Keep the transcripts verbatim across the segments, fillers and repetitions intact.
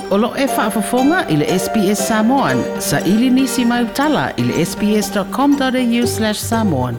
Olo e whaafafonga i le S B S Samoan. Sa ili nisi mai utala i le sbs.com.au slash Samoan.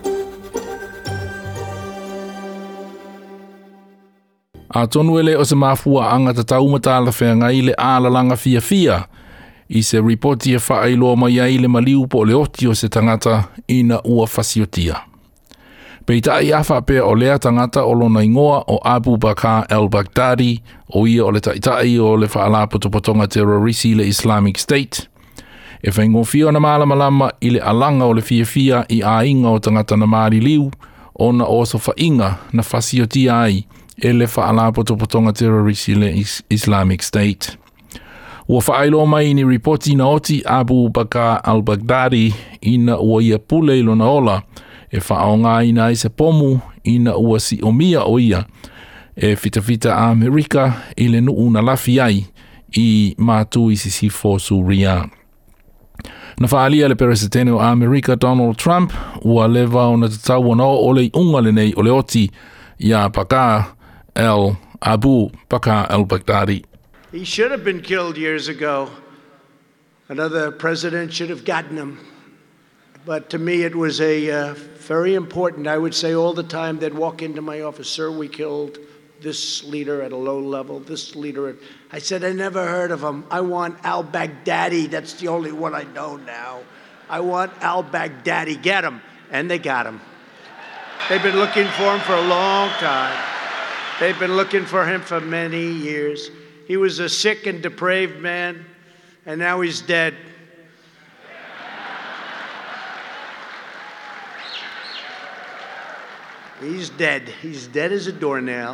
A tonu ele o se mafua anga ta taumata la whenga i le ālalanga fia fia. I se reporti e whaailoa mai ai le maliu po le oti o se tangata ina ua fasiotia. Peita i awha pēr o lea tangata o lona ingoa o Abu Bakr al-Baghdadi o ia o le taitai o le whaalapotopotonga terrorisi le Islamic State. E whaingofio na malamalama i le alanga o le fia fia i a inga o tangata na maari liu o na oso whainga na fasiotia ai e le whaalapotopotonga terrorisi le Islamic State. Ua whaailo mai ni reporti na oti Abu Bakr al-Baghdadi ina ua ia pule ilo na ola e whaonga ina i se pomu ina ua si omia o ia e fita fita a Amerika i le nuu na lafi ai i mātu i sisi fosu ria. Na whaalia le peresetene o Amerika Donald Trump ua lewa o na tatau ana o le unga le nei o le oti ia Bakr al Abu Bakr al-Baghdadi. He should have been killed years ago. Another president should have gotten him. But to me, it was a uh, very important. I would say all the time they'd walk into my office, sir, we killed this leader at a low level, this leader. At, I said, I never heard of him. I want al-Baghdadi. That's the only one I know now. I want al-Baghdadi. Get him. And they got him. They've been looking for him for a long time. They've been looking for him for many years. He was a sick and depraved man, and now he's dead. He's dead. He's dead as a doornail.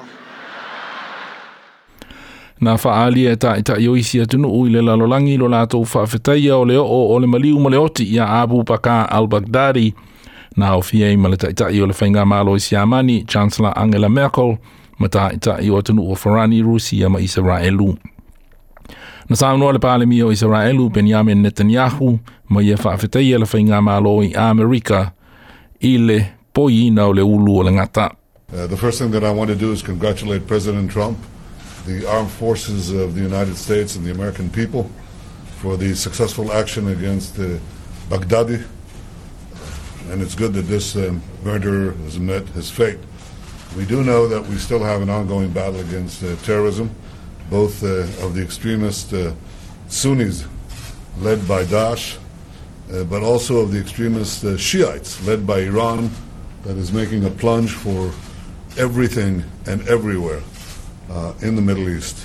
Na whaalia e ta ita i oisi atunu ui le lalolangi lo lātou whaafetaia o le o o le maliu ma le oti ia Abu Bakr al-Baghdadi. Na o fiei ma le ta ita i o le whainga malo i Siamani, Chancellor Angela Merkel, ma ta ita i o atunu o Farani, Rusia ma Israelu. Na saunua le pālemi o Israelu, Benjamin Netanyahu, ma ia whaafetaia le whainga malo i Amerika i le poina o le ulu o le ngata. Uh, the first thing that I want to do is congratulate President Trump, the armed forces of the United States and the American people for the successful action against uh, Baghdadi. And it's good that this um, murderer has met his fate. We do know that we still have an ongoing battle against uh, terrorism, both uh, of the extremist uh, Sunnis led by Daesh, uh, but also of the extremist uh, Shiites led by Iran, that is making a plunge for everything and everywhere uh, in the Middle East.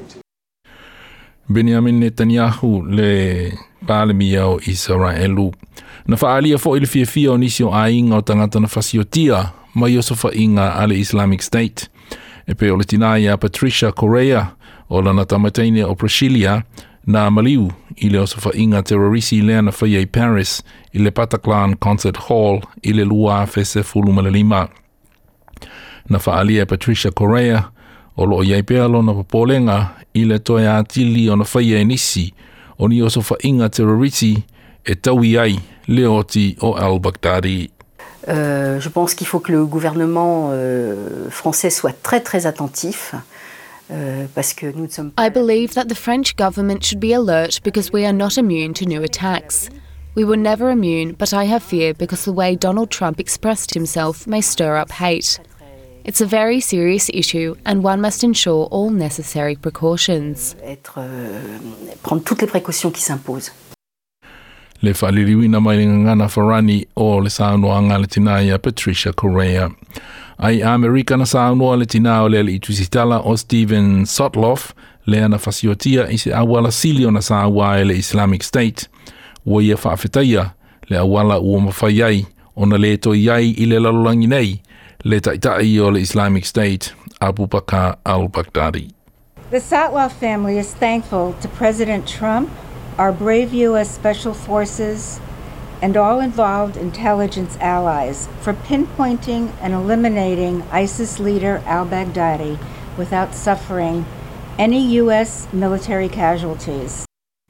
Benjamin Netanyahu le pālemi o Israelu. Na whaalia fo ili fia fia o nisi o ainga o tangata na fasiotia mai o sofa inga ale Islamic State. E pe o le tinai a Patricia Correa o lana tamataine o Brasilia na maliu i le o sofa inga terrorisi lea na whaia i Paris i le Bataclan Concert Hall i le lua fese fulu malalima. Na whaalia Patricia Correa o lo iai pea lo na papolenga i le toe atili o na whaia nisi o ni o sofa inga terrorisi e taui ai le oti o al-Baghdadi. Euh, je pense qu'il faut que le gouvernement euh, français soit très très attentif. Uh, parce que nous ne sommes pas... I believe that the French government should be alert because we are not immune to new attacks. We were never immune, but I have fear because the way Donald Trump expressed himself may stir up hate. It's a very serious issue and one must ensure all necessary precautions. Être, euh, prendre toutes les précautions qui s'imposent. Le whaliriwina mai ngana Farani o le saunoanga le tinai a Patricia Correa. Ai Amerika na saunoa le tina o le i tusitala o Steven Sotloff le ana fasiotia i se awala silio na saua e le Islamic State. Ua ia whaafetaia le awala ua mawhaiai o na le to iai i le lalolangi nei le taitai o le Islamic State Abu Bakr al-Baghdadi. The Sotloff family is thankful to President Trump, our brave U S Special Forces, and all involved intelligence allies for pinpointing and eliminating ISIS leader al-Baghdadi without suffering any U S military casualties.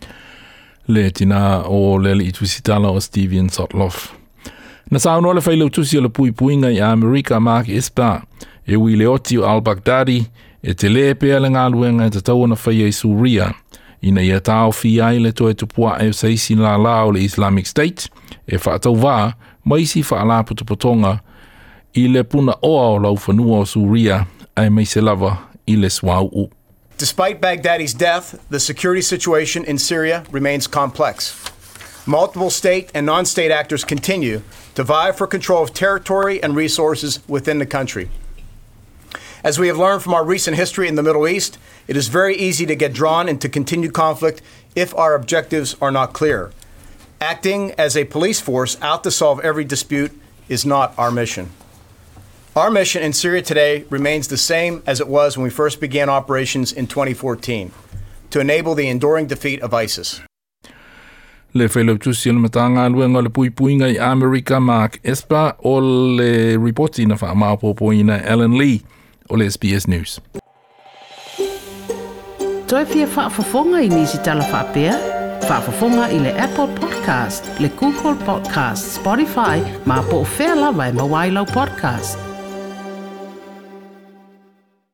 Le tina o le li tuisitala o Steven Sotloff. Na saunoa le whailau tusi o le pui puinga i Amerika Mark Esper e ui le oti o al-Baghdadi e te le pea le ngā luenga e te tau na whaia i Suria Ina ia tau fi ai le toe tupua e sa isi la la o le Islamic State, e whaatau wā, ma isi whaala putupotonga i le puna oa o lau whanua o Suria, ai mai se lava i le swau u. Despite Baghdadi's death, the security situation in Syria remains complex. Multiple state and non-state actors continue to vie for control of territory and resources within the country. As we have learned from our recent history in the Middle East, it is very easy to get drawn into continued conflict if our objectives are not clear. Acting as a police force out to solve every dispute is not our mission. Our mission in Syria today remains the same as it was when we first began operations in twenty fourteen, to enable the enduring defeat of ISIS. Le whalau tusi ala matanga luenga le pui puinga i Amerika Mark Esper o le reporti na wha maapopoina Alan Lee o le S B S News. Toi fia whaafafonga i nisi tala whaapea? Whaafafonga i le Apple Podcast, le Google Podcast, Spotify, ma po o whea lawa e mawailau podcast.